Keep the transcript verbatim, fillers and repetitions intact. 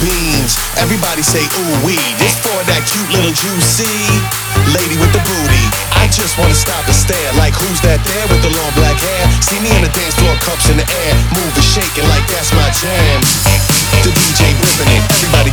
beans. Everybody say ooh wee. This for that cute little juicy lady with the booty. I just wanna stop and stare, like who's that there with the long black hair? See me on the dance floor, cups in the air, moving, shaking like that's my jam. The D J ripping it, everybody